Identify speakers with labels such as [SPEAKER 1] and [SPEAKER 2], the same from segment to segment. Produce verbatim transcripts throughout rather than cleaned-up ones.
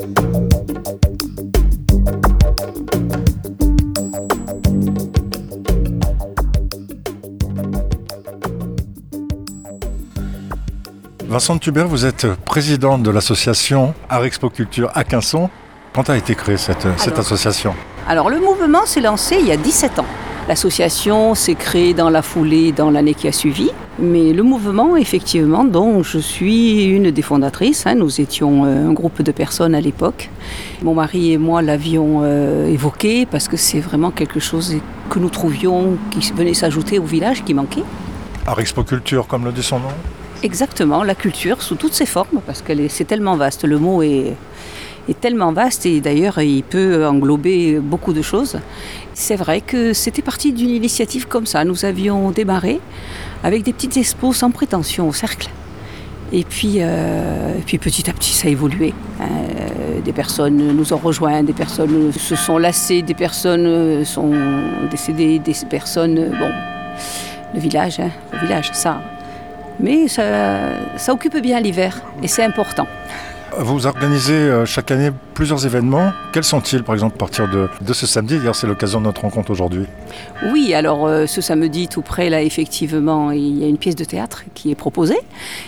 [SPEAKER 1] Vincent Thubert, vous êtes présidente de l'association Art Expo Culture à Quinçon. Quand a été créée cette, alors, cette association ?
[SPEAKER 2] Alors le mouvement s'est lancé il y a dix-sept ans. L'association s'est créée dans la foulée dans l'année qui a suivi. Mais le mouvement, effectivement, dont je suis une des fondatrices, hein, nous étions un groupe de personnes à l'époque. Mon mari et moi l'avions euh, évoqué parce que c'est vraiment quelque chose que nous trouvions qui venait s'ajouter au village qui manquait.
[SPEAKER 1] Art Expo Culture, comme le dit son nom ?
[SPEAKER 2] Exactement, la culture sous toutes ses formes, parce que c'est tellement vaste, le mot est, est tellement vaste et d'ailleurs il peut englober beaucoup de choses. C'est vrai que c'était parti d'une initiative comme ça, nous avions démarré avec des petites expos sans prétention au cercle. Et puis, euh, et puis petit à petit ça a évolué. Euh, des personnes nous ont rejoints, des personnes se sont lassées, des personnes sont décédées, des personnes... Bon, le village, hein, le village, ça... Mais ça, ça occupe bien l'hiver et c'est important.
[SPEAKER 1] Vous organisez chaque année plusieurs événements. Quels sont-ils, par exemple, à partir de, de ce samedi ? D'ailleurs, c'est l'occasion de notre rencontre aujourd'hui.
[SPEAKER 2] Oui, alors ce samedi, tout près, là, effectivement, il y a une pièce de théâtre qui est proposée,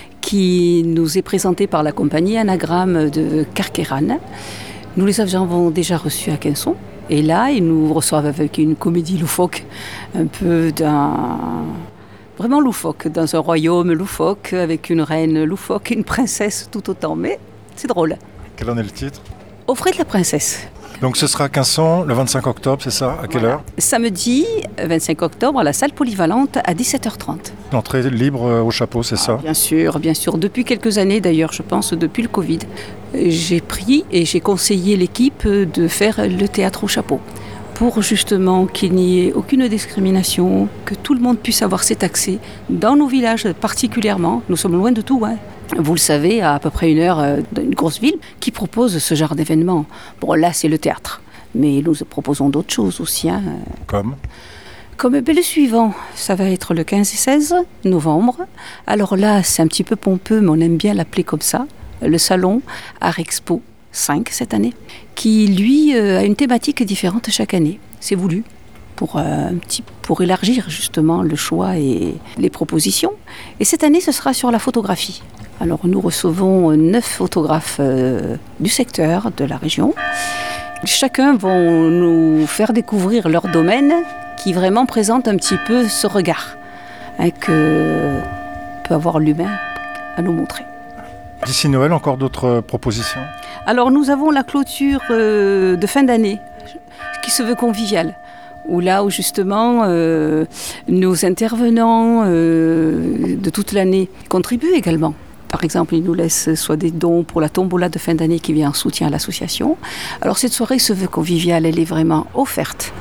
[SPEAKER 2] qui nous est présentée par la compagnie Anagramme de Carqueiranne. Nous les avons déjà reçus à Quinçon. Et là, ils nous reçoivent avec une comédie loufoque, un peu d'un... Vraiment loufoque, dans un royaume loufoque, avec une reine loufoque, une princesse tout autant, mais c'est drôle.
[SPEAKER 1] Quel en est le titre ?
[SPEAKER 2] Au frais de la princesse.
[SPEAKER 1] Donc ce sera à Quinçon, le vingt-cinq octobre, c'est ça ? À quelle
[SPEAKER 2] voilà.
[SPEAKER 1] heure ?
[SPEAKER 2] Samedi vingt-cinq octobre, à la salle polyvalente, à dix-sept heures trente.
[SPEAKER 1] L'entrée libre au chapeau, c'est ça ?
[SPEAKER 2] Ah, bien sûr, bien sûr. Depuis quelques années d'ailleurs, je pense, depuis le Covid, j'ai pris et j'ai conseillé l'équipe de faire le théâtre au chapeau. Pour justement qu'il n'y ait aucune discrimination, que tout le monde puisse avoir cet accès, dans nos villages particulièrement. Nous sommes loin de tout, hein. Vous le savez, à à peu près une heure d'une grosse ville qui propose ce genre d'événement. Bon, là, c'est le théâtre, mais nous proposons d'autres choses aussi. Hein.
[SPEAKER 1] Comme
[SPEAKER 2] Comme ben, le suivant, ça va être le quinze et seize novembre. Alors là, c'est un petit peu pompeux, mais on aime bien l'appeler comme ça. Le salon Art Expo cinq cette année, qui lui euh, a une thématique différente chaque année. C'est voulu pour, euh, un petit, pour élargir justement le choix et les propositions. Et cette année, ce sera sur la photographie. Alors nous recevons neuf photographes euh, du secteur, de la région. Chacun vont nous faire découvrir leur domaine qui vraiment présente un petit peu ce regard hein, que peut avoir l'humain à nous montrer.
[SPEAKER 1] D'ici Noël, encore d'autres propositions ?
[SPEAKER 2] Alors nous avons la clôture euh, de fin d'année qui se veut conviviale. Où là où justement euh, nos intervenants euh, de toute l'année contribuent également. Par exemple, ils nous laissent soit des dons pour la tombola de fin d'année qui vient en soutien à l'association. Alors cette soirée se veut conviviale, elle est vraiment offerte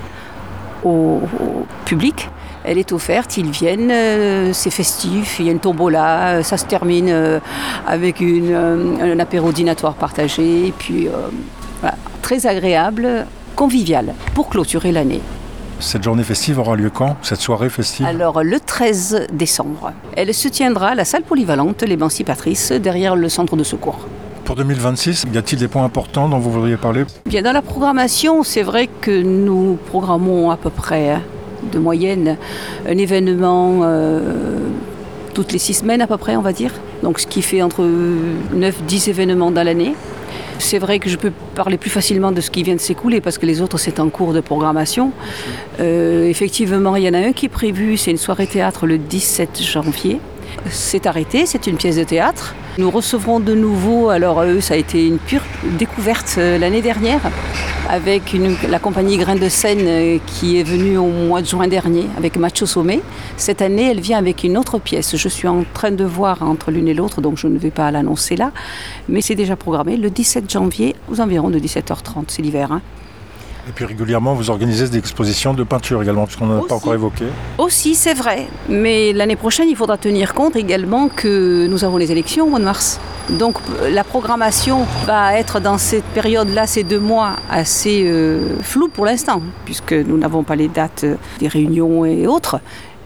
[SPEAKER 2] au, au public. Elle est offerte, ils viennent, euh, c'est festif, il y a une tombola, euh, ça se termine euh, avec une, euh, un apéro dînatoire partagé, et puis euh, voilà, très agréable, convivial, pour clôturer l'année.
[SPEAKER 1] Cette journée festive aura lieu quand ? Cette soirée festive ?
[SPEAKER 2] Alors le treize décembre. Elle se tiendra à la salle polyvalente l'Émancipatrice, derrière le centre de secours.
[SPEAKER 1] Pour deux mille vingt-six, y a-t-il des points importants dont vous voudriez parler ?
[SPEAKER 2] Bien, dans la programmation, c'est vrai que nous programmons à peu près... Hein, de moyenne, un événement euh, toutes les six semaines à peu près, on va dire. Donc ce qui fait entre neuf dix événements dans l'année. C'est vrai que je peux parler plus facilement de ce qui vient de s'écouler parce que les autres, c'est en cours de programmation. Euh, effectivement, il y en a un qui est prévu, c'est une soirée théâtre le dix-sept janvier. C'est arrêté, c'est une pièce de théâtre. Nous recevrons de nouveau, alors eux, ça a été une pure découverte euh, l'année dernière, avec une, la compagnie Grain de Seine euh, qui est venue au mois de juin dernier avec Macho Sommet. Cette année, elle vient avec une autre pièce. Je suis en train de voir entre l'une et l'autre, donc je ne vais pas l'annoncer là, mais c'est déjà programmé le dix-sept janvier aux environs de dix-sept heures trente, c'est l'hiver. Hein.
[SPEAKER 1] Et puis régulièrement, vous organisez des expositions de peinture également, puisqu'on n'en a pas encore évoqué.
[SPEAKER 2] Aussi, c'est vrai. Mais l'année prochaine, il faudra tenir compte également que nous avons les élections au mois de mars. Donc la programmation va être dans cette période-là, ces deux mois, assez euh, floue pour l'instant, puisque nous n'avons pas les dates des réunions et autres.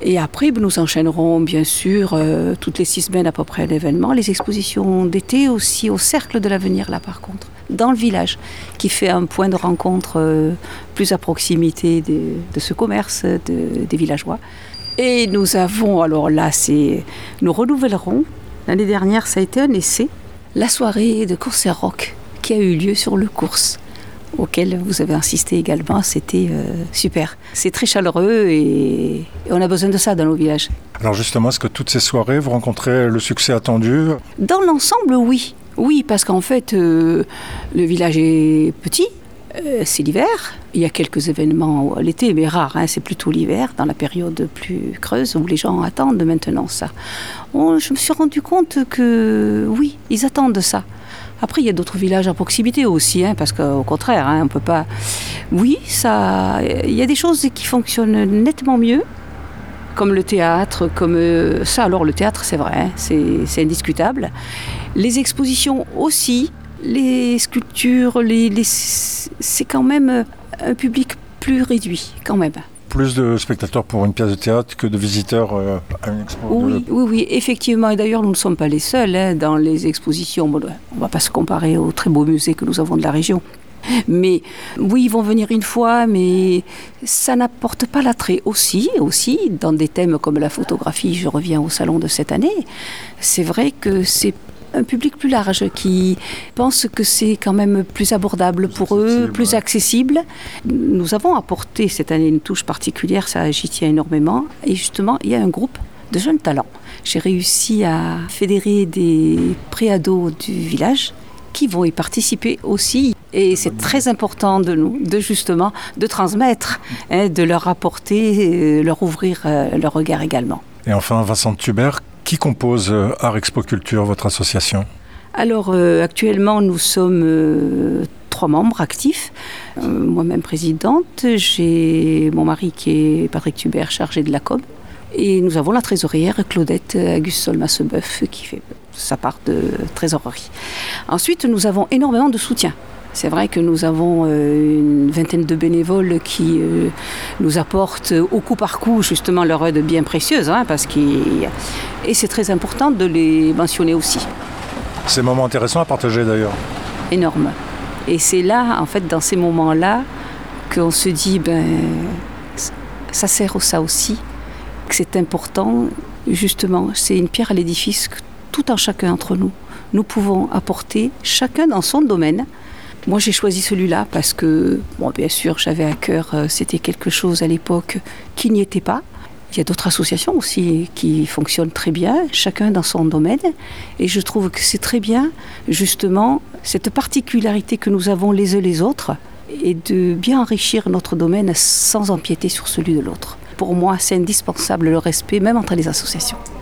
[SPEAKER 2] Et après, nous enchaînerons bien sûr euh, toutes les six semaines à peu près l'événement, les expositions d'été aussi au Cercle de l'Avenir là par contre, dans le village, qui fait un point de rencontre euh, plus à proximité de, de ce commerce de, des villageois. Et nous avons, alors là, c'est, nous renouvellerons, l'année dernière ça a été un essai, la soirée de concert rock qui a eu lieu sur le Cours, auquel vous avez insisté également, c'était euh, super. C'est très chaleureux et, et on a besoin de ça dans nos villages.
[SPEAKER 1] Alors justement, est-ce que toutes ces soirées, vous rencontrez le succès attendu ?
[SPEAKER 2] Dans l'ensemble, oui. Oui, parce qu'en fait, euh, le village est petit, euh, c'est l'hiver. Il y a quelques événements l'été, mais rares, hein, c'est plutôt l'hiver, dans la période plus creuse, où les gens attendent maintenant ça. On, je me suis rendu compte que, oui, ils attendent ça. Après, il y a d'autres villages à proximité aussi, hein, parce qu'au contraire, hein, on peut pas... Oui, ça... il y a des choses qui fonctionnent nettement mieux, comme le théâtre, comme... Ça, alors, le théâtre, c'est vrai, hein, c'est, c'est indiscutable. Les expositions aussi, les sculptures, les, les... c'est quand même un public plus réduit, quand même.
[SPEAKER 1] Plus de spectateurs pour une pièce de théâtre que de visiteurs euh, à une expo.
[SPEAKER 2] Oui,
[SPEAKER 1] de...
[SPEAKER 2] oui, oui, effectivement. Et d'ailleurs, nous ne sommes pas les seuls hein, dans les expositions. Bon, on ne va pas se comparer aux très beaux musées que nous avons de la région. Mais oui, ils vont venir une fois, mais ça n'apporte pas l'attrait. Aussi, aussi, dans des thèmes comme la photographie, je reviens au salon de cette année, c'est vrai que c'est un public plus large qui pense que c'est quand même plus abordable
[SPEAKER 1] plus
[SPEAKER 2] pour eux, plus
[SPEAKER 1] ouais.
[SPEAKER 2] accessible. Nous avons apporté cette année une touche particulière, ça j'y tiens énormément. Et justement, il y a un groupe de jeunes talents. J'ai réussi à fédérer des préados du village qui vont y participer aussi. Et c'est très important de nous, de justement, de transmettre, hein, de leur apporter, leur ouvrir euh, leur regard également.
[SPEAKER 1] Et enfin, Vincent Thubert, qui compose Art Expo Culture, votre association ?
[SPEAKER 2] Alors euh, actuellement nous sommes euh, trois membres actifs, euh, moi-même présidente, j'ai mon mari qui est Patrick Thubert, chargé de la com, et nous avons la trésorière Claudette Auguste-Solma-Sebeuf qui fait sa part de trésorerie. Ensuite nous avons énormément de soutien. C'est vrai que nous avons euh, une vingtaine de bénévoles qui euh, nous apportent au coup par coup justement leur aide bien précieuse, hein, parce qu'il... et c'est très important de les mentionner aussi.
[SPEAKER 1] C'est un moment intéressant à partager d'ailleurs.
[SPEAKER 2] Énorme. Et c'est là, en fait, dans ces moments-là, qu'on se dit, ben, ça sert ça aussi, que c'est important, justement, c'est une pierre à l'édifice que tout un chacun d'entre nous, nous pouvons apporter, chacun dans son domaine. Moi, j'ai choisi celui-là parce que, bon, bien sûr, j'avais à cœur, euh, c'était quelque chose à l'époque qui n'y était pas. Il y a d'autres associations aussi qui fonctionnent très bien, chacun dans son domaine. Et je trouve que c'est très bien, justement, cette particularité que nous avons les uns les autres et de bien enrichir notre domaine sans empiéter sur celui de l'autre. Pour moi, c'est indispensable le respect, même entre les associations.